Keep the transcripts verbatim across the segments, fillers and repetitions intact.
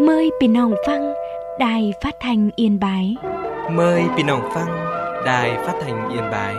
Mờiพี่น้องฟังđĐài Phát thanh Yên Bái. Mời พี่น้องฟัง Đài Phát thanh Yên Bái.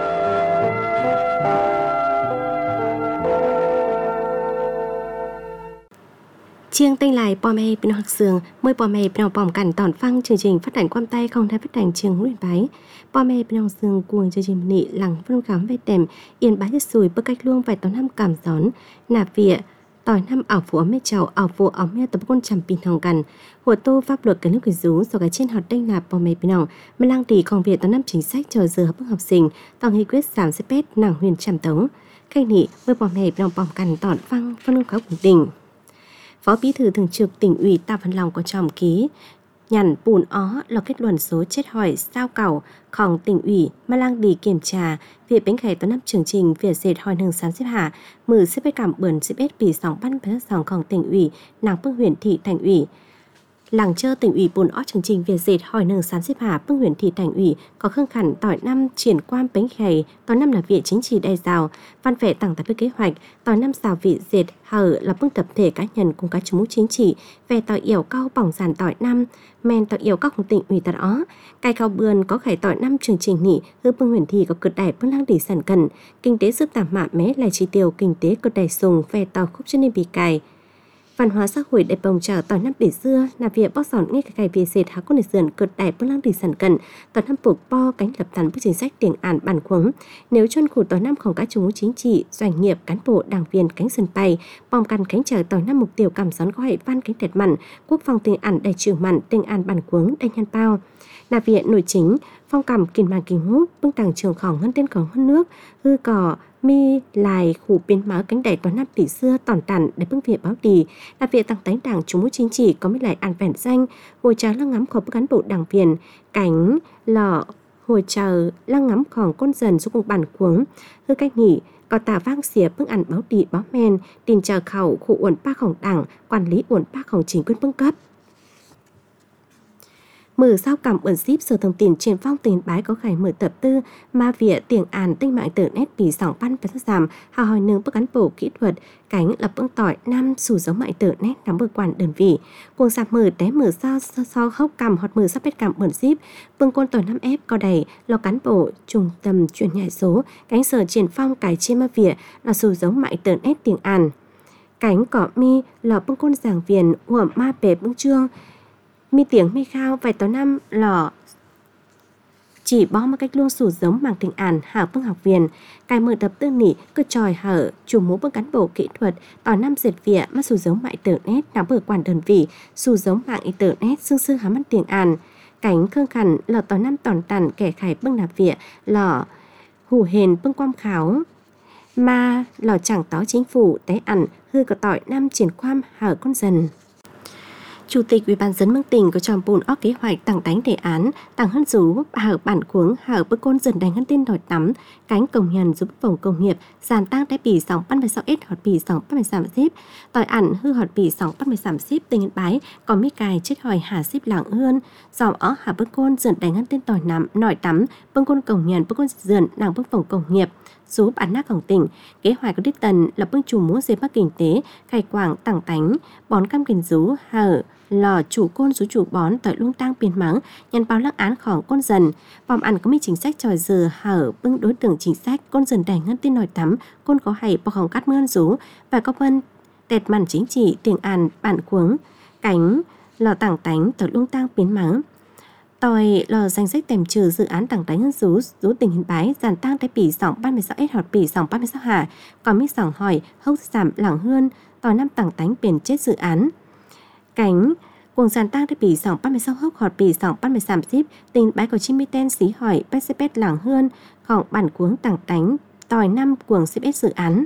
Chiêng tênh lại bò mê bên học sường, mời bò mê bên học bỏng cảnh tòn phăng chương trình phát hành quan tay không thay phát hành trường Nguyễn Bái. Bò mê bên học sường cuồng chương trình nị lẳng phân khám về đềm, Yên Bái chất sùi bức cách luông vài tón năm cảm gión, nạp vịa, tỏi năm ảo phú ấm mê chào ảo phú ấm mê tập quân chằm bình thòng gần. Hồ tô pháp luật cái nước quỷ rú rồi cái trên hot tênh nạp bò mê bên học, mà lăng tỷ còn việc tón năm chính sách chờ giờ hấp học sinh, tòng nghị quyết giảm xếp pét nàng huyền chằm tống. Khách nị mời bò mê bên học bỏng cảnh tòn phăng phân khám của tỉnh. Phó Bí thư Thường trực Tỉnh ủy Tạ Văn Long có tròm ký nhằn bùn ó là kết luận số chết hỏi sao cảoของtỉnh ủy mà lang đi kiểm tra việc bánh khải toán năm chương trình việc dệt hỏi nâng sáng xếp hạ mử xếp bếp cảm bẩn xếp bếp bị sóng ban phép sóngของtỉnh ủy nàng phương huyện thị thành ủy làng chơ tỉnh ủy bùn ó chương trình việc dệt hỏi nâng sáng xếp hạ phương huyện thị thành ủy có khương khẩn tỏi năm triển quan bánh khải tỏi năm là việc chính trị đại rào văn vẻ tặng tại kế hoạch tỏi năm xào vị dệt hở là phương tập thể cá nhân cùng các chủ mũ chính trị về tỏi yểu cao bỏng giàn tỏi năm men tỏi yểu các tỉnh ủy tại đó cai cao bươn có khải tỏi năm chương trình nị hư phương huyện thị có cực đại phương lang đỉ sản cần kinh tế giúp tạm mạ mé lại chỉ tiêu kinh tế cực đại sùng về tỏi khúc chân nên bị cài văn hóa xã hội để bồng trở tỏi năm để xưa là việc bóc sòn ngay cái cài việc dệt há con để dần cực đại phương lang đỉ sản cần tỏi năm buộc bo cánh lập tàn với chính sách tiền ản bản khuống nếu chuyên khủ tỏi năm không các chủ mũ chính trị doanh nghiệp cán bộ đảng viên cánh sân bay bom căn cánh trở tỏi năm mục tiêu cảm gión có hệ văn cánh đẹp mặn quốc phòng tiền ản đầy trường mặn tiền ản bản khuống đầy nhân bao là viện nội chính phong cảm kiền màng kinh hút bưng tàng trường khỏng hơn tên khỏng hơn nước hư cỏ mi lại khủ biến máu cánh đẩy toán năm tỷ xưa tòn tàn để bưng viện báo đi là viện tăng tánh đảng chủ mũ chính trị có mấy lại an vẹn danh hồi trà lăng ngắm khỏi cán bộ đảng viên cánh lọ hồi chờ lăng ngắm khoảng con dần xuống cùng bản cuống hư cách nghỉ có tà vang xìa bưng ăn báo đi báo men tin chờ khẩu khu uẩn ba khổng đảng quản lý uẩn ba khổng chính quyền bưng cấp mở sao cảm ơn ship sở thông tin trên phong tiền bái có khải mở tập tư ma vỉa tiền àn tinh mạng tử nét bị sòng pan và giảm hà hỏi nương bức cán bộ kỹ thuật cánh lập bưng tỏi năm sủ giống mạng tử nét nắm bực quản đơn vị cuồng sạp mở té mở sao so, so hốc cầm hoặc mở sắp bết cảm ơn ship bưng côn tỏi năm ép có đầy lo cán bộ trung tâm chuyển nhại số cánh sở triển phong cải trên ma vỉa là sủ giống mạng tử nét tiền àn cánh cỏ mi lò bưng côn giảng viền của ma bể bưng trương mi tiếng mi khao vài tàu năm lò chỉ bó một cách luôn sủ giống bằng tình ản hảo bưng học viên cài mở tập tư nỉ cứ tròi hở chủ mũ bưng cán bộ kỹ thuật tỏ năm dệt vỉa mà sủ giống mạng internet nắm bờ quản đơn vị sủ giống mạng internet xương xương hám mắt tiếng ản cánh khương khẩn lò tỏ năm tòn tàn kẻ khải bưng nạp vỉa lò hủ hền bưng quam kháo mà lò chẳng tó chính phủ té ẩn hư có tỏi năm triển khoam hở con dần. Chủ tịch Ủy ban dân Mương tỉnh có tròn bùn óc kế hoạch tăng đánh đề án tăng hơn rú hở bản cuống hở bức côn dần đánh hơn tên đòi tắm cánh công nhân giúp phòng công nghiệp giàn tăng đáy bì sóng bắt mười sáu s họt bì sóng bắt mười sáu xếp tỏi ẩn hư họt bì sóng bắt mười sáu xếp tình bái còn mi cài chết hỏi hà xếp lạng hơn dòm ó hở bức côn dần đánh hơn tên tỏi nắm nòi tắm bưng côn công nhân bức côn dần nàng bức phòng công nghiệp giúp bản nátของtỉnh kế hoạch của đích tần là bưng chủ múa dây bắc kinh tế khai quảng tảng tánh bón cam kiền rú hở lò chủ côn rú chủ bón tỏi lung tăng biến mắng nhân báo lắc ánของcôn dần vòng ăn có mấy chính sách tròi giờ hở bưng đối tượng chính sách côn dần đành ngân tin nổi tắm côn có hay bọc hỏng cắt mơn rú và có vân tẹt màn chính trị tiền an bản cuống cánh lò tảng tánh tỏi lung tăng biến mắng tỏi lò danh sách tèm trừ dự án tảng đánh hơn rú rú tình hình bái giàn tăng đáy bỉ sòng ba mươi sáu s hoặc bỉ sòng ba mươi sáu hạ còn mít sòng hỏi hốc giảm lẳng hơn tỏi năm tảng tánh biển chết dự án cánh cuồng giàn tăng đáy bỉ sòng ba mươi sáu hốc hoặc bỉ sòng ba mươi sáu ship tình bái có chín mươi tên xí hỏi pcp lẳng hơn khoảng bản cuống tảng tánh tỏi năm cuồng cps dự án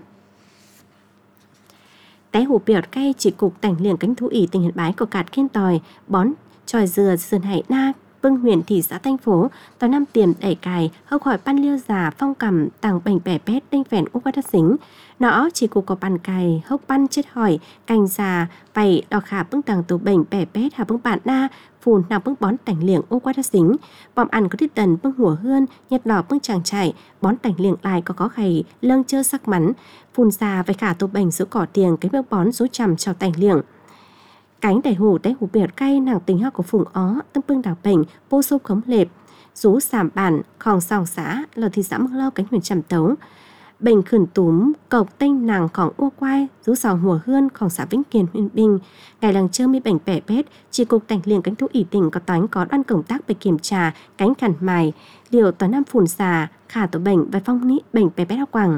té hủ biểu cay chỉ cục tảnh liền cánh thú ỉ tình hình bái có cạt khen tỏi bón tròi dừa sườn hải na bưng huyện thị xã thành phố tỏi năm tiềm đẩy cài hốc hỏi pan liêu già phong cầm tàng bành bẻ pét đinh phèn úc quát xính nó chỉ cục có pan cài hốc pan chết hỏi cành già vầy đỏ khả bưng tàng tù bành bẻ pét hà bưng bạn na phùn nào bưng bón tảnh liệng úc quát xính bom ăn có đít tần bưng hủa hươn nhật đỏ bưng chàng chạy bón tảnh liệng lại có có khầy lâng chơ sắc mắn phùn già vầy khả tù bành số cỏ tiền cái bưng bón số chầm trào tảnh liệng cánh đại hủ tế hủ biệt cay nàng tính hoa của phùng ó tâm bưng đảo bệnh bô sô khống lệp rú sàm bản khòng sòng xã lờ thị xã măng lâu cánh huyện trầm tấu bệnh khẩn túm cộc tênh nàng khòng ua quai rú sòng hùa hươn khòng xã Vĩnh Kiền huyện Bình ngày làng chơi mi bệnh bẻ bét chỉ cục cảnh liền cánh thú ỷ tỉnh có toán có đoan công tác về kiểm tra cánh khẩn mài liều toán năm phùn xà khả tổ bệnh và phong ní bệnh bẻ bét áo quảng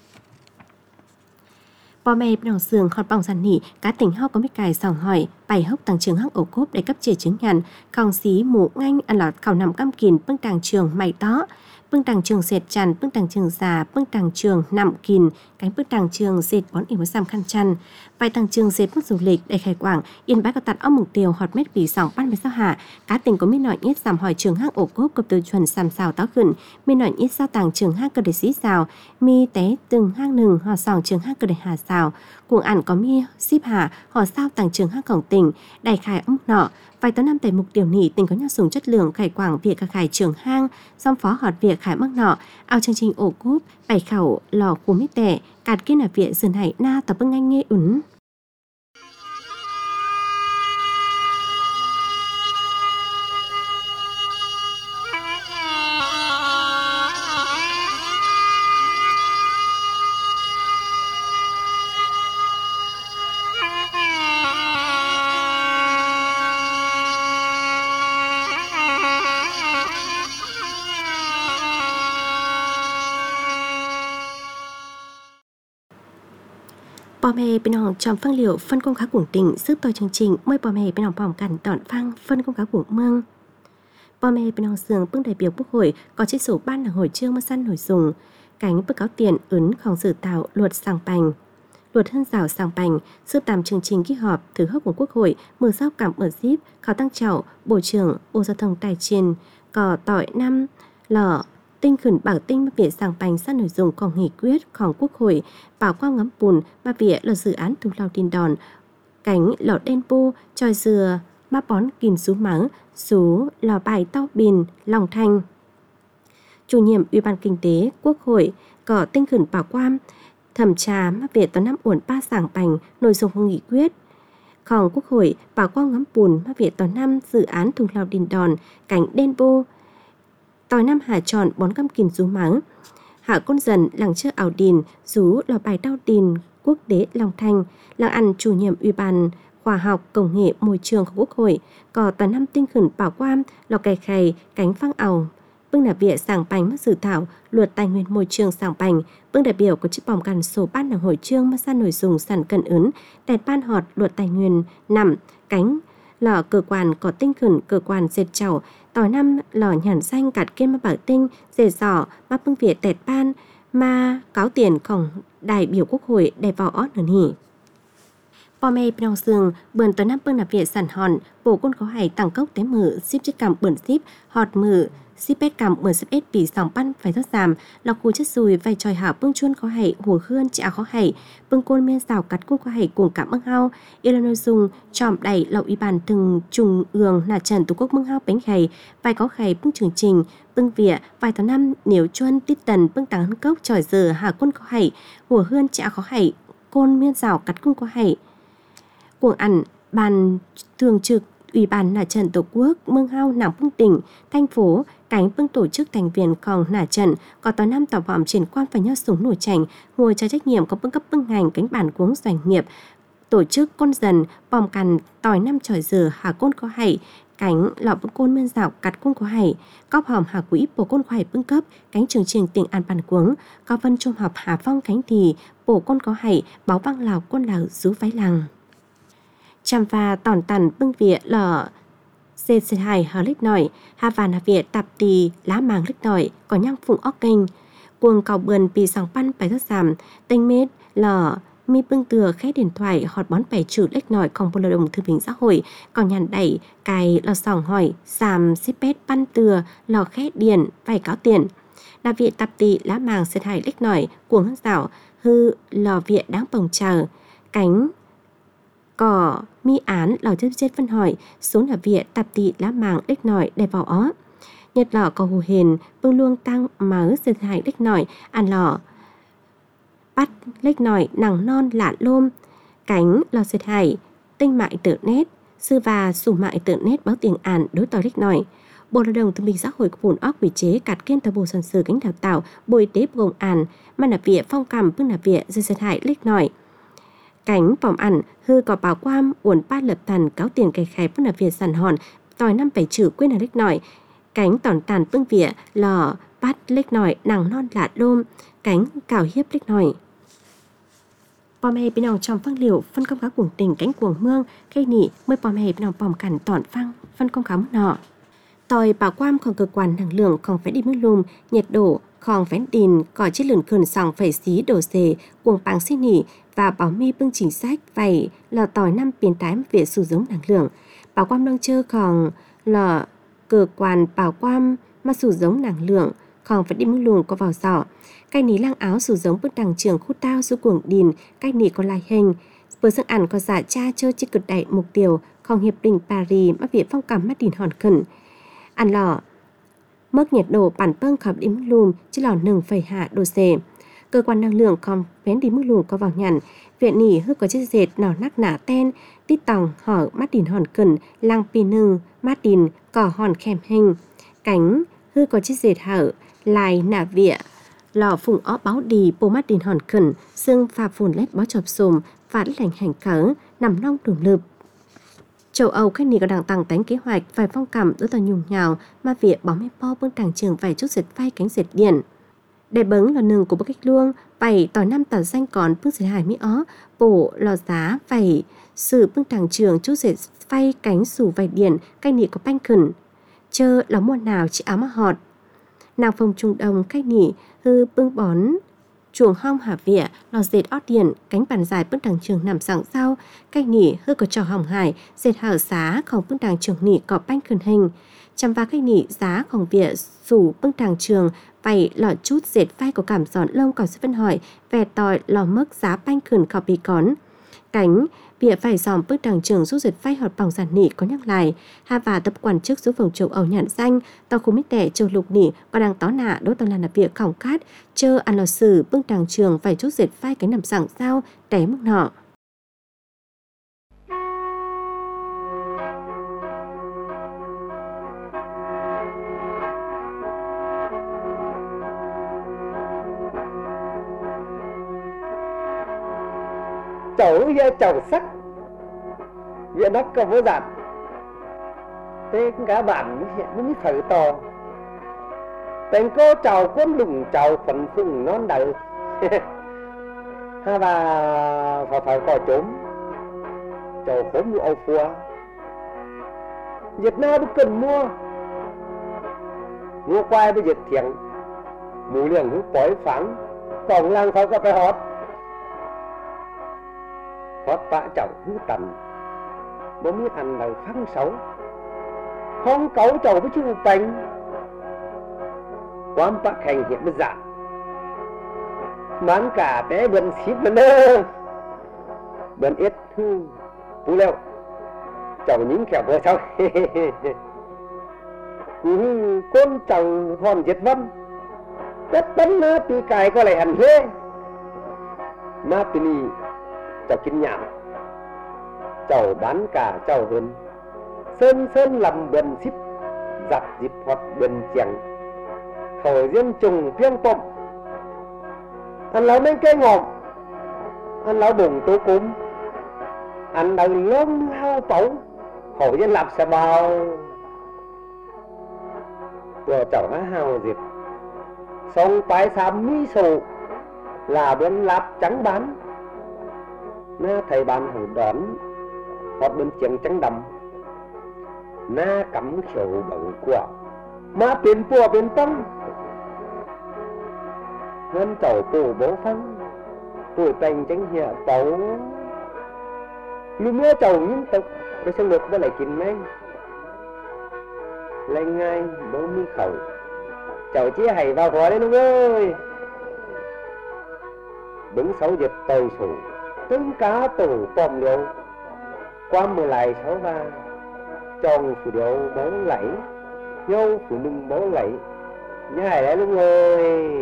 bò mè đồng sườn khọt bỏng sàn nỉ cá tỉnh hao có mấy cài sòng hỏi bảy hốc tàng trường hắc ổ cốp để cấp chế chứng nhận khòng xí mũ nganh ăn lọt khảo nằm cam kìn bưng tàng trường mày đó bưng tàng trường dệt chăn bưng tàng trường già bưng tàng trường nằm kìn cánh bưng tàng trường dệt bón ỉm xăm khăn chăn vài tàng trường dệt bức du lịch để khai quảng yên bái có tạt ong mục tiêu hot mét vì sòng ban với sao hạ cá tỉnh có mấy nọ nhét sầm hỏi trường hắc ổ cốp cập từ chuẩn sầm xào táo khẩn mấy nọ nhét sao tàng trường hắc cơ để xí xào mi té từng hang nừng họ sòng trường hắc cơ để hà xào cuồng ảnh có mi ship hà họ sao tàng trường hắc cổng tỉnh đại khai ống nọ vài tấn năm tẩy mục điều nỉ tỉnh có nhau sùng chất lượng khải quảng việc cả khải trường hang song phó họt việc khải mắc nọ ao chương trình ổ cúp bảy khẩu lò khu mít tẻ cạt kia là viện dần hải na tập bưng anh nghe ủn bò mè bên hòn tròn phân liệu phân công khá của tỉnh sức tôi chương trình mới bò mè bên hòn bỏng cản tọn phăng phân công khá của mương bò mè bên hòn sườn bưng đại biểu quốc hội có chế số ban là hội trương mà săn nổi dùng cánh bức cáo tiền ấn khòng sử tạo luật sàng bành luật hân rào sàng bành sơ tàm chương trình ký họp thứ hấp của quốc hội mở giao cảm ở zip khảo tăng trảo bộ trưởng bộ giao thông tài chính có tỏi năm lò tinh khẩn bảo tinh mà việc sàng bành sát nội dungของnghị quyếtของquốc hội bảo quang ngắm bùn mà việc là dự án thu lao tin đòn cánh lò đen bô tròi dừa mà bón kìm sú mắng sú lò bài tao bìn lòng thanh chủ nhiệm ủy ban kinh tế quốc hội có tinh khẩn bảo quang thẩm tra mà việc toán năm uẩn ba sàng bành nội dung của nghị quyếtของquốc hội bảo quang ngắm bùn mà việc toán năm dự án thu lao tin đòn cánh đen bô tỏi năm hà tròn bón cam kìm rú mắng hạ con dần làng chơi ảo đìn rú lò bài đau đìn quốc đế long thanh làng ăn chủ nhiệm ủy ban khoa học công nghệ môi trường của quốc hội có tòa năm tinh khẩn bảo quan lò cày khày cánh phăng ảo bưng đại biểu sàng bành mất dự thảo luật tài nguyên môi trường sàng bành bưng đại biểu có chức bỏng gần số ban đảng hội trương mà san nội dung sản cận ứng đẹp ban họt luật tài nguyên nằm cánh lò cơ quan có tinh khẩn cơ quan dệt chảo tỏi năm lò nhản xanh cạt kiên mà bảo tinh dệt giỏ mà bưng việt tẹt ban mà cáo tiềnของđại biểu quốc hội để vào ót nở hỉ bò mè bên sườn bươn tỏi năm bưng là việt sản hòn bộ quân có hải tăng cốc té mở ship chiếc cằm bươn ship họt mở ship pet cằm bươn ship bị sòng pan phải thoát giảm lò cù chất sùi vai tròi hảo bưng chuôn có hải hùa khươn chả khó hải bưng côn miên xào cắt cung có hải cùng cảm bưng hao Illinois dùng tròm đẩy lậu ủy ban từng trùng ương là trần tổ quốc bưng hao bánh khầy vai có khầy bưng trường trình bưng vỉa vài tháng năm nếu chuôn tít tần bưng tàng cốc tròi giờ hà quân có hải hùa khươn chả khó hải côn miên xào cắt cung có hải cuồng ảnh ban thường trực ủy ban là trận tổ quốc mương hao nằm bưng tỉnh thành phố cánh bưng tổ chức thành viên còn nả trận có tòa năm tỏ vọng triển quan phải nhau súng nổi chảnh ngồi cho trách nhiệm có bưng cấp bưng ngành cánh bản cuống doanh nghiệp tổ chức con dần bòm cằn tỏi năm tròi dừa hà côn có hải cánh lọ bưng côn miên dạo cắt cung có hải cóp hòm hà quỹ bổ côn có hải bưng cấp cánh trường trình tỉnh an bản cuống có vân trung học hà phong cánh thì bổ côn có hải báo vang lào côn lào rú váy làng chăm và tòn tàn bưng vỉa lò xê xê hai hờ lích nổi hà vàn hà vỉa tạp tì lá màng lích nổi có nhang phụng óc kênh cuồng cầu bườn bì sòng pan bài rất giảm tinh mết lò mi bưng từa khét điện thoại họt bón bảy trừ lích nổi không bộ lao động thương binh xã hội còn nhàn đẩy cài lò sòng hỏi xàm xếp pét pan từa lò khét điện vài cáo tiền là vỉa tạp tì lá màng xê hai lích nổi cuồng hân dạo hư lò vỉa đáng bồng chờ cánh cỏ mi án lò chết chết phân hỏi số là vỉa tạp tị lá màng đích nổi để vào ó nhật lò có hù hền bưng luông tăng máu sệt hại đích nổi ăn lò bắt lích nổi nằng non lạ lôm cánh lò sệt hại tinh mại tự nét, sư và sủ mại tự nét báo tiền ản đối tỏi rích nổi. Bộ Lao động Thương binh Xã hội của bổn óc quy chế cạt kiên tờ bộ sản sử cánh đào tạo, Bộ Y tế gồm ản, mà nạp viện phong cầm bưng nạp viện dây sát hại lích nổi. Cánh phòng ẩn hư có báo quam uốn ba lập tàn cáo tiền cây khai bưng nạp viện sản hòn, tỏi năm bảy chữ quên là lích nổi. Cánh tòn tàn bưng viện lò bắt lích nổi nàng non lạ đôm, cánh cào hiếp lích nổi. Bò mẹ bên ông trong phân liệu phân công cáo cuồng tình cánh cuồng mương gây nị mới bò mẹ bên ông bòm cản tòn phăng phân công cáo nọ. Tòi bảo quam còn cơ quan năng lượng còn phải đi mưa lùm, nhiệt độ còn phải đìn cỏ chất lượng khẩn sòng phải xí đổ xề cuồng bảng xin nỉ và bảo mi bưng chính sách vậy là tòi năm biến tái về sử dụng năng lượng. Bảo quam nâng chơ còn là cơ quan bảo quam mà sử dụng năng lượng còn phải đi mưa lùm có vào sọ. Cái ní lang áo sử giống bước đằng trường khu tao su cuồng đìn, cái ní có lai hình. Vừa sức ảnh có giả cha chơi chỉ cực đại mục tiêu còn hiệp định Paris mà viện phong cảm mắt đìn hòn khẩn. Ăn lò mức nhiệt độ bản bâng khắp đi mức lùm chỉ lò nâng phẩy hạ độ C. Cơ quan năng lượng còn vén đi mức lùm có vào nhằn. Viện nỉ hư có chiếc dệt nỏ nắc nả ten, tít tòng hỏi mắt đìn hòn cẩn, lang pi nâng, mắt đìn cỏ hòn kèm hình. Cánh hư có chiếc dệt hở, lại nả vịa. Lò phùng ó báo đi bố mắt đìn hòn khẩn, xương pha phùn lét bó chọc xùm, phản lành hành cỡ, nằm nong đùm lụp. Châu Âu khách nì có đảng tăng tánh kế hoạch vài phong cảm đối tờ nhùng nhào mà việc bó mê po bưng tràng trường vài chút dệt phay cánh dệt điện. Để bứng là nừng của bức cách luông, bảy tỏi năm tờ danh còn bưng dệt hải mỹ ó, bổ lò giá vầy sự bưng tràng trường chút dệt phay cánh sủ vài điện, cách nì có banh khẩn. Chơ là mua nào chỉ áo mà họt. Nàng phòng Trung Đông cách nỉ hư bưng bón chuồng hong hà vỉa lò dệt ót điện cánh bàn dài bưng đằng trường nằm sẵn sau cách nỉ hư có trò hỏng hải dệt hở xá không bưng đằng trường nỉ có banh khẩn hình chăm va cách nỉ giá không vỉa sủ bưng đằng trường vậy lò chút dệt vai có cảm giòn lông còn sẽ phân hỏi về tòi lò mức giá banh khẩn khảo bì cón cánh bịa phải dòm bước đằng trường rút dệt phay hoạt bỏng giản nỉ có nhắc lại ha và tập quản chức số phòng châu Âu nhận danh tàu khung mít đẻ châu lục nỉ có đang tó nạ đỗ tàu là nạp việc khỏng cát chơ ăn lò sử bước đằng trường phải rút dệt phay cánh nằm sẵn sao té mức nọ. Cháu ra cháu sắc viện nó có vô giản thế cả bạn nó mới thở to tên cô cháu quân lùng cháu phấn phùng non đầu ha và phải phải có trốn cháu khốn như âu phua Việt Nam cần mua mua quay với Việt thiện mù liền hữu bói phán còn lang phải có phải hót hót bạ cháu hữu tần bố biết thành là phán xấu không cấu cháu với chú bánh quán bác hành hiện với dạ bán cả bé bần xít bần ơ bần ít hư phú leo cháu những kẻo vừa sao con cháu hòn diệt văn tất bắn nó tùy cài có lại hẳn thế mà tùy nì cháu kinh nhảm cháu bán cả cháu hơn sơn sơn làm bần xíp giặt dịp hoặc bần chèng khẩu riêng trùng riêng bộng ăn lão mấy cây ngọt ăn lão bùng tố cúm ăn lão lông lao bấu khẩu riêng lạp xe bao rồi cháu nó hào dịp xong tái xám mỹ sổ là bên lạp trắng bán na thầy bàn hủ đón hoặc bên chèng trắng đầm na cắm khẩu bằng quả mà tiền bùa bên tâm hơn cháu bố bố phân tuổi tình tránh hiệu bố lúc nữa cháu những tục cái sân lực với lại kín mấy lên ngay bố mi khẩu cháu chỉ hay vào khóa đấy đúng ơi đứng sáu dịp tời sủ tướng cá tủ bòm liều qua mười lại sáu ba tròn phủ điệu bố lẫy nhau phủ lưng bố lẫy nhảy đấy luôn ơi.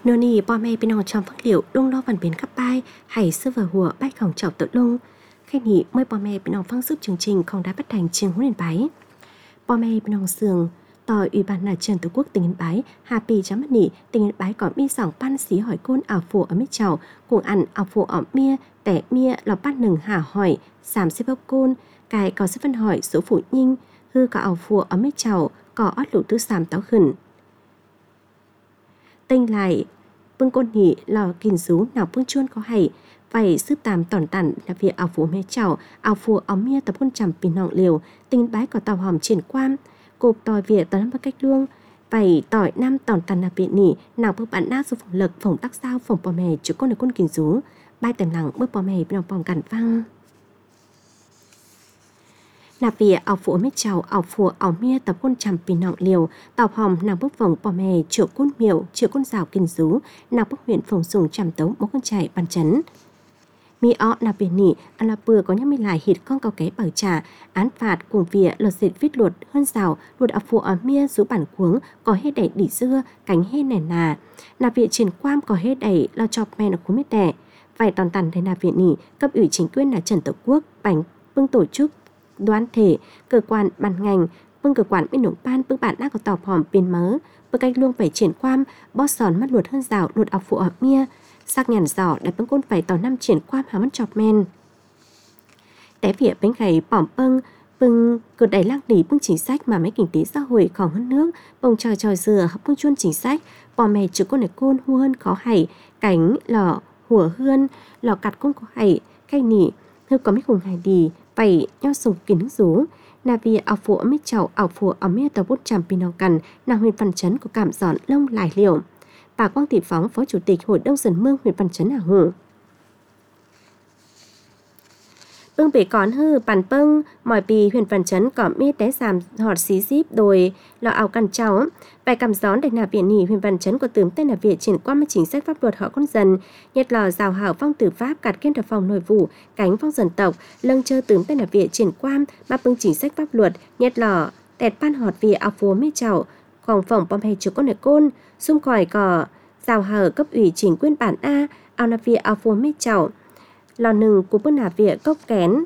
nô nì bò mẹ bên nòng trong phát liệu lông lo văn biến khắp bay hay sư vào hùa bách khổng chọc tự lông khách nhị mới bò mẹ bên nòng phăng giúp chương trình không đã bắt thành trường huấn luyện bái bò mẹ bên nòng sườn tỏi ủy ban là trường tổ quốc tỉnh Yên Bái hà pì chấm mất nỉ tỉnh Yên Bái có mi sòng pan xí hỏi côn ảo phù ở mít chảo cùng ăn ảo phù ở mía tẻ mía lò pan nừng hà hỏi sàm xếp bốc côn cài có xếp phân hỏi số phụ nhinh hư có ảo phù ở mít chảo có ót lũ tư sàm táo khẩn tinh lại bưng côn nhị lò kìn rú nào bưng chuôn có hay phải sức tàm tỏn tản là việc ảo phù mê chảo ảo phù ở mía tập côn chầm pin nọng liều tỉnh Yên Bái có tàu hòm triển quan cục tỏi việt tỏi năm cách luông bảy tỏi năm tòn tàn là viện nỉ nào bước bản nát số phòng lực phòng tắc sao phòng bò mè chú con được con kìm rú bay tèm lặng bước bò mè bên lòng phòng cản văng nạp vỉa ảo phụ mít chào ảo phụ ảo mía tập con chầm pin nọng liều tàu hòm nào bước phòng bò mè triệu côn miểu triệu côn rào kìm rú nào bước huyện phòng dùng chầm tấu bó con chạy bàn chấn mi ó nạp viện nỉ ăn là bừa có nhắc mi lại hít con cao ké bảo trà án phạt cùng vỉa lột dệt viết luật hơn rào luật ảo phụ ở mía rú bản cuống có hết đẩy đỉ dưa cánh hết nẻ nà nạp viện triển quan có hết đẩy lo chọc men ở cuốn mít đẻ vài tòn tàn thấy nạp viện nỉ cấp ủy chính quyền là Trần Tổ Quốc bánh bưng tổ chức đoàn thể cơ quan ban ngành bưng cơ quan bên động ban bưng bản đã có tàu hòm pin mớ bưng cách luôn phải triển quan bó sòn mắt luật hơn rào luật ảo phụ ở mía sắc nhàn giỏ để bưng côn phải tàu năm triển quan hàm mắt chọc men té vỉa bánh gầy bỏm bưng bưng cột đẩy lăng đỉ bưng chính sách mà mấy kinh tế xã hội khó hơn nước bông tròi tròi dừa hấp bưng chuôn chính sách bò mè chữ con này côn hu hơn khó hảy cánh lò hùa hươn lò cặt côn có hảy cây nỉ hư có mấy cùng hài đì vậy nhau sùng kính rú là vì ảo phụ ở mít chậu ảo phụ ở mía tàu bút chằm pin nào cằn nàng huyện văn chấn của cảm giòn lông lại liều bà Quang Thị Phóng phó chủ tịch hội đông dần mương huyện văn chấn hà hủ bưng bể còn hư bàn bưng mỏi bì huyện văn chấn có mi té giảm họt xí díp đồi lò ảo căn cháu bài cầm gión để nạp viện nhì huyện văn chấn của tướng tên là viện triển quan mấy chính sách pháp luật họ con dần nhật lò rào hảo phong tử pháp cạt kiên đập phòng nội vụ cánh phong dân tộc lâng chơ tướng tên là viện triển quan ba bưng chính sách pháp luật nhật lò tẹt ban họt vì ảo phố mi chảo khoảng phòng bom hay chứa con này côn xung khỏi cỏ rào hở cấp ủy chính quyền bản a ao nạp viện ảo phố mi chảo lò nừng của bưng nạp viện cốc kén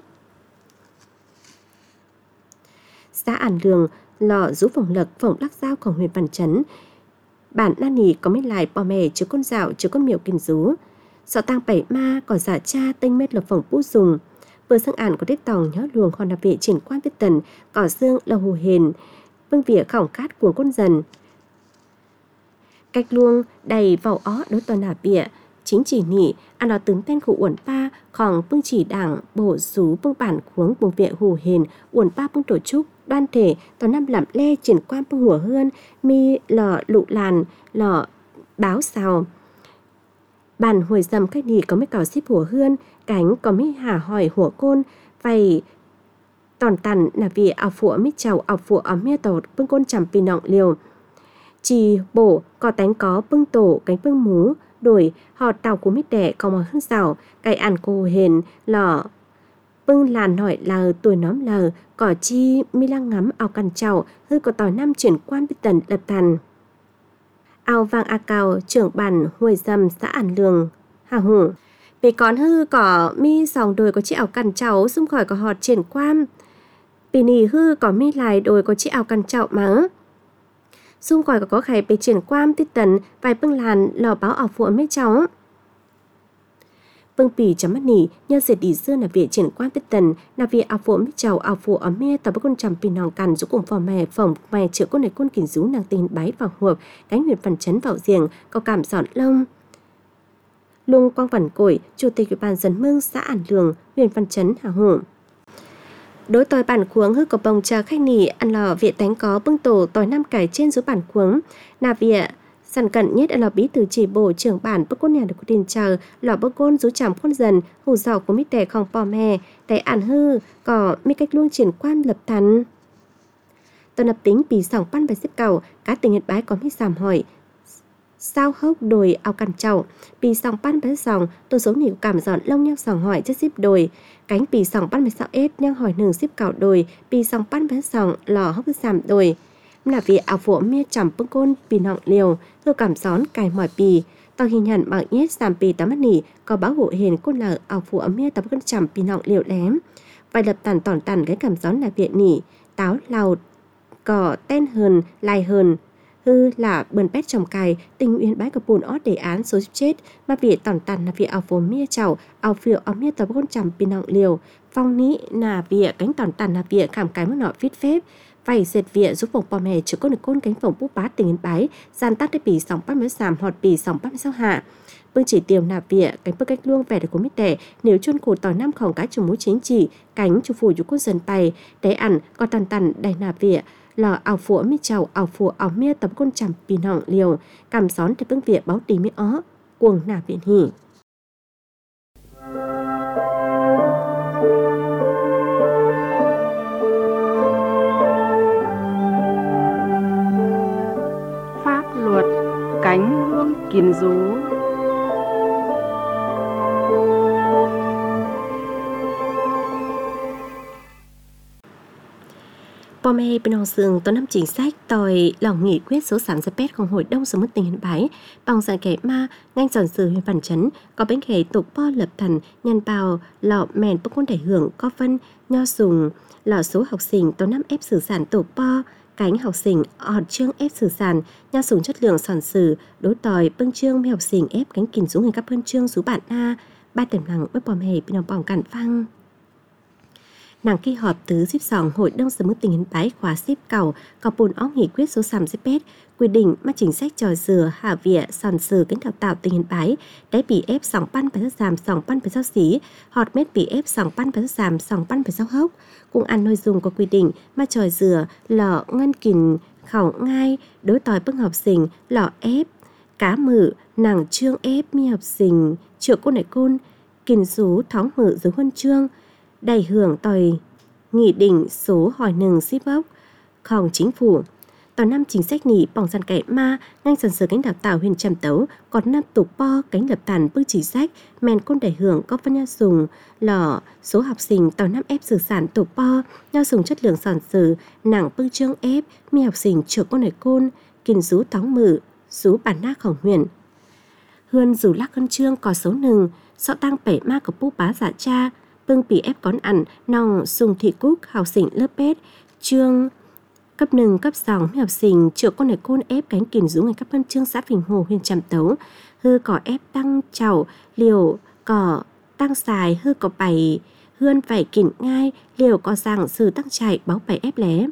xã Ản Lường lò rú phòng lực phòng lắc daoของhuyện Văn Chấn bản na nỉ có mấy lại bò mè chứa con dạo chứa con miểu kinh rú sọ tăng bảy ma có giả cha tinh mết lập phòng bút dùng vừa sang ản có đích tòng nhớ luồng hòn nạp viện triển quan viết tần cỏ dương là hồ hền vương vỉa khỏng cát cuồng con dần cách luông đầy vào ó đối toàn nạp viện chính chỉ nỉ ăn nó tướng tên của uẩn pa còn bưng chỉ đảng bổ rú bưng bản khuống bùng viện hồ hền uẩn pa bưng tổ trúc đoan thể toàn năm làm le triển quan bưng hùa hươn mi lò lụ làn lò báo xào bàn hồi dầm cách đi có mấy cỏ xếp hùa hươn cánh có mấy hà hỏi hùa côn vầy tòn tàn là vì ảo phụ mít chầu ảo phụ ở mía tổ bưng côn chầm pì nọng liều chỉ bổ có tánh có bưng tổ cánh bưng mú đổi họ tàu của mít đẻ có màu hơn rào cái ăn cô hền lò bưng làn hỏi là tuổi nóm lờ cỏ chi mi lăng ngắm ao căn chậu hư có tỏi năm chuyển quan với tần lập thần ao vàng a cao trưởng bản huồi dầm xã Ản Lường hà hủ về còn hư có mi sòng đồi có chiếc áo căn chậu xung khỏi có họt triển quan bì nì hư có mi lại đồi có chiếc áo căn chậu mắng xung khỏi có có khải bề triển quan tiết tần vài bưng làn lò báo ảo phụ mấy cháu bưng bì chấm mắt nỉ nhân dệt đi dưa là viện triển quan tiết tần là vì ảo phụ mấy cháu ảo phụ ở mê tàu bác con chầm pì nòng cằn giúp cùng phò mè phỏng mè chữa con này con kỉnh rú nàng tình bái vào huộc cánh huyện phần chấn vào giềng có cảm giòn lông Lung Quang Văn Cổi chủ tịch ủy ban dân mương xã Ản Lường huyện Văn Chấn hà hủ đối tỏi bản khuống hư có bồng trà khách nỉ ăn lò viện tánh có bưng tổ tỏi năm cải trên dưới bản khuống nà viện sẵn cận nhất là bí thư chỉ bộ trưởng bản bức côn nhà được quyết định chờ lò bức côn rú chằm con dần hủ dạo của mít tè không bò mè tại ản hư có mi cách luôn triển quan lập thần toàn lập tính bì sòng pan và xếp cầu các tỉnh Nhật Bái có mít giảm hỏi sao hốc đồi ao cằn chậu bì sòng pan với sòng tôi số nhiều cảm giòn lông nhau sòng hỏi chất xếp đồi cánh bì sòng pan với sao ết nhau hỏi nừng xếp cào đồi bì sòng pan với sòng lò hốc giảm đồi là vì ảo phụ mía chầm bưng côn bì nọng liều hư cảm gión cài mỏi bì tao ghi nhận bằng nhất giảm pì tám mắt nỉ có báo hộ hiền côn lờ ảo phụ ấm mía tập cân chầm pì nọng liệu lém vài lập tàn tòn tàn cái cảm gió là viện nỉ táo lào cỏ ten hờn lai hờn hư là bần pét trồng cài tình uyên bái cặp bùn ót đề án số chết mà vì tòn tàn là vì ảo phụ mía chảo ảo phiệu ảo mía tập cân chầm pì nọng liều phong ní là vì cánh tòn tàn là vì cảm cái mức nọ viết phép vài dệt vịa giúp phòng bò mè chữa con được côn cánh phòng bút bát tình yên bái gian tác để bì sòng bắt mới giảm họt bì sòng bắt mới sao hạ bưng chỉ tiềm nạp vịa cánh bức cách luông vẻ được của mít đẻ nếu chôn cổ tỏi năm khổng cái chủ mũi chính chỉ cánh chủ phủ chủ côn dần bày đáy ẩn có tàn tàn đầy nạp vịa lò ảo phụ mít chầu ảo phụ ảo mía tập côn chầm bì nọng liều cảm gión để bưng vịa báo tì mít ó cuồng nạp viện hỉ. Cánh hương kín rú. Bò mê bên hồng sương có năm chính sách tòi lòng nghị quyết số sám giáp pétของhội đông số mất tình hiện bái bằng dạng kẻ ma ngành giòn sử huyện phản chấn có bánh khế tục po lập thần nhân bào lọ mèn bốc quân đại hưởng có phân nho sùng lọ số học sinh tàu năm ép sử sản tục po cánh học sinh ọt chương ép sử sản nha sùng chất lượng sòn sử đối tòi bưng chương mấy học sinh ép cánh kìm xuống người các phân chương số bạn a ba tầm lặng với bò mê bên hồng bỏng cản phăng nàng kỳ họp tứ díp sòng hội đông sớm mức tình hình bái khóa xếp cầu có bồn óc nghị quyết số sàm xếp pét quy định mà chính sách trò dừa hạ vỉa sòn sử cánh đào tạo tình hình bái đáy bị ép sòng pan phải giảm sòng pan phải sao xí họt mét bị ép sòng pan phải giảm sòng pan phải sao hốc cùng ăn nội dung có quy định mà trò dừa lọ ngân kìn khẩu ngay đối tòi bưng học sinh lọ ép cá mự nàng trương ép mi học sinh triệu côn đại côn kìn rú thóng mự dưới huân chương đầy hưởng tòi nghị định số hỏi nừng ship bốc khòng chính phủ tòa năm chính sách nỉ bỏng dàn kẻ ma ngành dần sửa cánh đào tạo huyện trầm tấu còn năm tục po cánh lập tàn bức chỉ sách mèn côn đầy hưởng có phân nha dùng lò số học sinh tòa năm ép sử sản tục po nho dùng chất lượng sản sử nặng bưng trương ép mi học sinh trưởng côn đầy côn kìn rú tóng mự rú bản nác khổng huyền hươn rủ lắc cân trương có số nừng sọ tăng bể ma của bố bá giả cha bưng bị ép con ăn nòng sùng thị cúc học sinh lớp bét chương cấp nừng cấp sòng học sinh trưởng con này côn ép cánh kìm rú ngày cấp phân chương xã Phình Hồ huyện Trầm Tấu hư cỏ ép tăng chảo liều cỏ tăng xài hư cỏ bày hươn vảy kỉnh ngai liều có rằng sử tăng chạy báo bày ép lé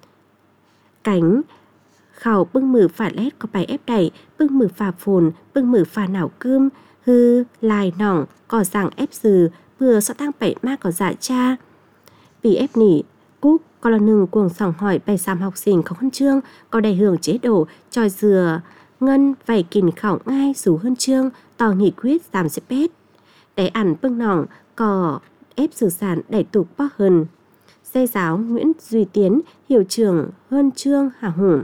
cánh khẩu bưng mử phả lét có bày ép đẩy bưng mử phà phồn bưng mử phà nào cơm hư lai nỏng có rằng ép dừ vừa sẽ tăng bảy ma có dạ cha vì ép nỉ cúc có là nừng cuồng sòng hỏi bài giảm học sinh có huân chương có đầy hưởng chế độ tròi dừa ngân vảy kìn khảo ngay rủ huân chương tỏ nghị quyết giảm xếp pét đáy ẩn bưng nòng có ép sử sản đẩy tục bó hơn xe giáo Nguyễn Duy Tiến hiệu trưởng huân chương hà hùng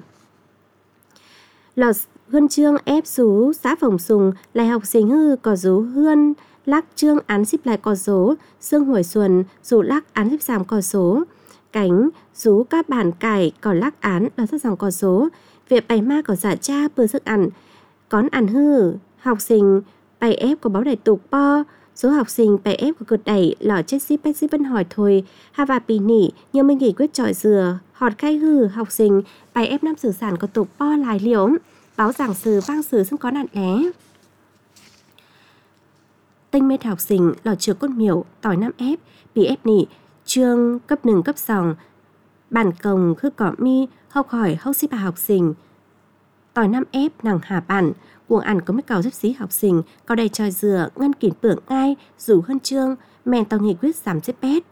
lò huân chương ép rú xã Phòng Sùng lại học sinh hư có rú hươn lắc trương án xếp lại có số xương hồi xuân rú lắc án xếp giảm có số cánh rú các bản cải có lắc án là rất dòng có số việc bày ma có giả cha bữa sức ăn con ăn hư học sinh bày ép có báo đại tục po số học sinh bày ép có cực đẩy lò chết xếp bách xếp vẫn hỏi thôi ha và bì nỉ nhưng mình nghỉ quyết trọi dừa họt khai hư học sinh bày ép năm sử sản có tục po lại liễu báo giảng sử vang sử xưng có nạn lé tinh mết học sinh lò trường cốt miểu tỏi năm ép bị ép nỉ chương cấp nừng cấp sòng bản cồng khư cỏ mi học hỏi hốc xếp bà học sinh tỏi năm ép nàng hà bản cuồng ăn có mấy cầu giúp xí học sinh có đầy tròi dừa ngân kỉn bưởng ngay rủ hơn chương mèn tàu nghị quyết giảm xếp pét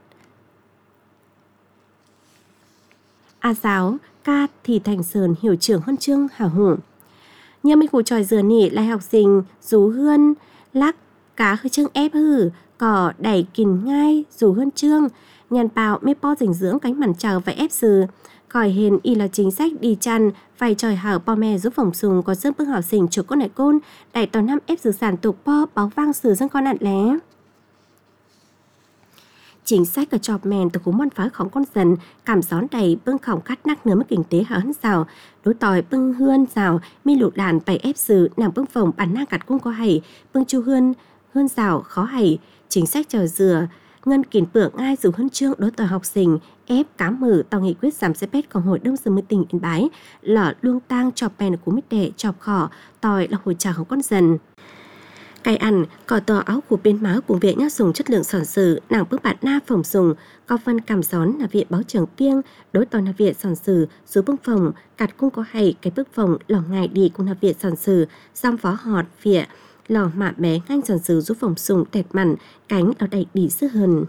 a giáo ca thì thành sờn hiểu trưởng hơn chương hào hùng như mấy cụ tròi dừa nỉ lại học sinh rú hươn lắc cá hơi chương ép hư cỏ đẩy kìn ngay rủ hơn chương nhàn bào mê po dinh dưỡng cánh màn chờ và ép sừ khỏi hiền y là chính sách đi chăn phải tròi hở po mè giúp phòng sùng có dương bức học sinh chuột con này côn đẩy tàu năm ép sử sản tục po báo vang sử dân con nạn lé chính sách ở chọp mèn từ cú môn phá khổng con dần cảm gión đầy bưng khổng cắt nắc nửa mất kinh tế hớn rào đối tỏi bưng hươn rào mi lụ đàn bày ép sự nàng bưng phòng bản năng cắt cung có hay bưng chu hươn hươn rào khó hay chính sách chờ dừa ngân kìm bượng ai dù huân chương đối tỏi học sinh ép cá mử tàu nghị quyết giảm xe pétของhội đông dương mươi tỉnh Yên Bái lọ luông tang chọp mèn của mít đệ chọp khỏ tỏi là hồi tràของcon dần cài ăn cỏ tỏ áo của bên máu cùng viện nhắc dùng chất lượng sòn sử nàng bước bạn na phòng dùng có phân cảm gión là viện báo trưởng piêng đối tỏ là viện sòn sử số bưng phòng cặt cung có hay cái bức phòng lò ngài đi cũng là viện sòn sử xong phó họt viện lò mạ bé ngang sòn sử giúp phòng dùng tẹt mặn cánh ở đầy đi sức hơn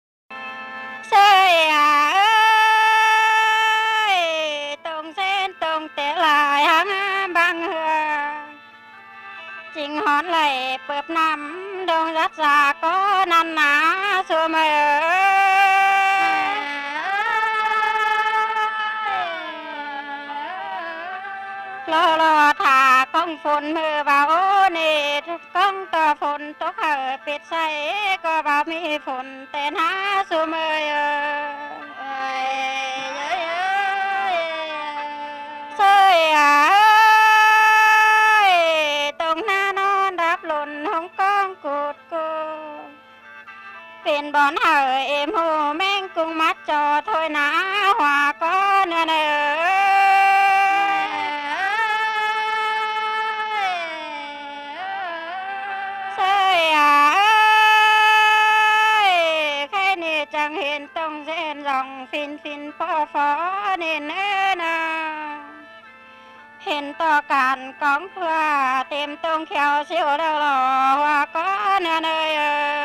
chính hòn lại bợp nằm đông rất già có năn ná xưa mày lo lo thả con phun mưa vào nề con tờ phun tốt hở biệt say có vào mi phun tên há xưa mày sơi àเป็นบอนหาเอ็มหูแม่งกุ้งมัดจอถอยหนาหัวก็เนื้อเนื้อเสียใครนี่จังเห็นต้องเส้นรองฟินฟินพอฟอเน้นเนื้อนาเห็นต่อการกองเพื่อเต็มตรงเขียวเสียวแล้วหล่อหัวก็เนื้อเนื้อ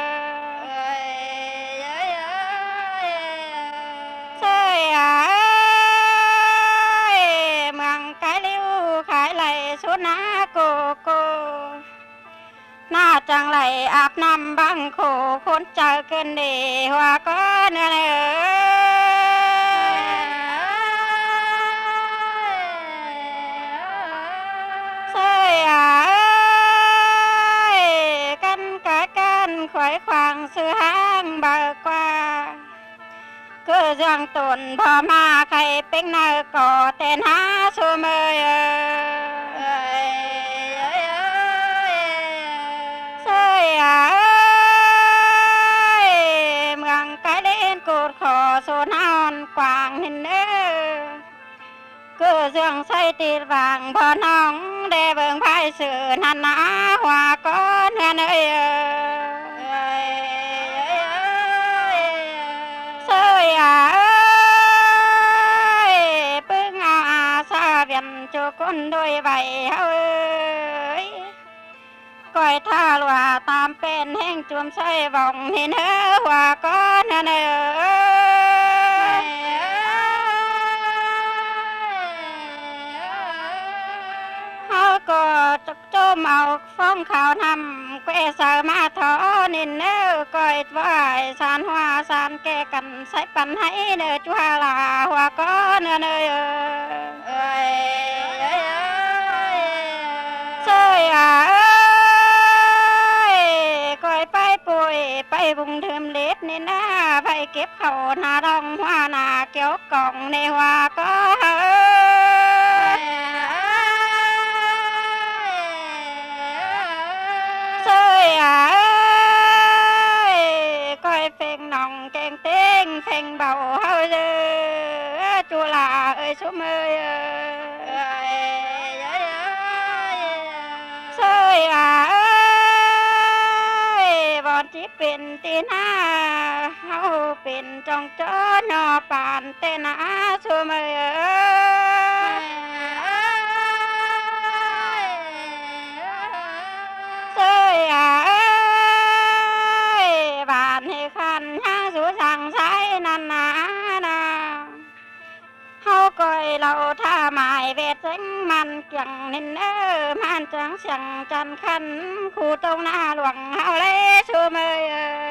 เมืองไกลลิ้วขายไหลสุดนาโกโกหน้าจังไหลอาบน้ำบังโขคนเจอเกินดีหัวก็เนื้อเนื้อเสียกันกะกันขวายขวางซื้อห้างเบากว่าคือเรื่องตนพอมาใครเป็นนายก่อแต่หาสู้เมยเสียเมืองไกลเล่นกูดขอโซนอนกวางหินเอ้คือเรื่องใส่ตีวางพอน้องได้เบิ่งไพ่สื่อนันนาหัวก้อนเงินเอ้เสียปึ้งเอาอาซาเวียนโจก้นด้วยใบเฮ้ยก้อยท่าลัวตามเป็นแห้งจุ่มใส่วองหินเอ้หัวก้อนเงินเอ้ก็จักโจมเอาฟ้องข่าวนำแกสามาทอนินเนื้อก้อยไหวสานหัวสานแกกันใส่ปันให้เนื้อจัวลาหัวก็เนื้อเนื้อเอ้ยเสียก้อยไปป่วยไปบุงเทิมเล็ดนี่นะไปเก็บเขาหน้าดองหัวหน้าเกี่ยวกล่องในหัวก็ก้อยเพ่งนองแกงเต้งเพ่งเบาเฮาเด้อจุฬาเอ้ยชุมเอ้ยเสียบอนที่เป็นตีหน้าเฮาเป็นจองจ้อนอปานเต้นาชุมเอ้ยเสียก้อยเราท่าหมายเวทเซ็งมันเกี่ยงนินเอ้อมันจังเสียงจันขันคู่ตรงหน้าหลวงเฮาเลยชูมือ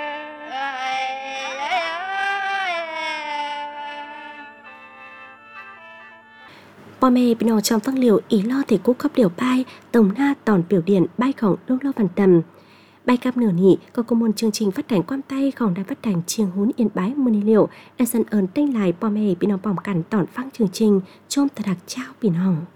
พ่อแม่พี่น้องtrong phát liệu ý lo thể cúc khắp điều bay tổng na tòn biểu điện bay khổng đông lo văn tầm Bài cặp nửa nỉ có cùng một chương trình phát hành quan tayของđài phát hành Chiêng Hún Yên Bái Mười Liệu đã sân ơn tênh lại bò mẹ bị nó bỏng cản tỏn phăng chương trình chôm thật đặc trao bị hỏng.